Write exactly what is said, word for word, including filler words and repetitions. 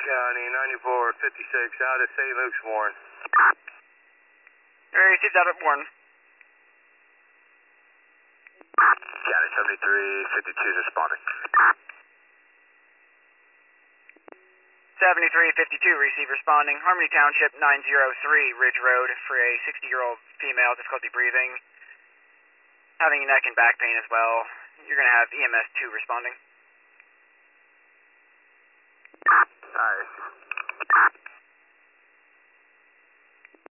County, ninety-four fifty-six, out of Saint Luke's, Warren. Area received out at Warren. County seventy-three fifty-two is responding. seventy-three fifty-two, receive responding. Harmony Township, nine oh three Ridge Road for a sixty-year-old female, difficulty breathing, having neck and back pain as well. You're going to have E M S two responding. Alright.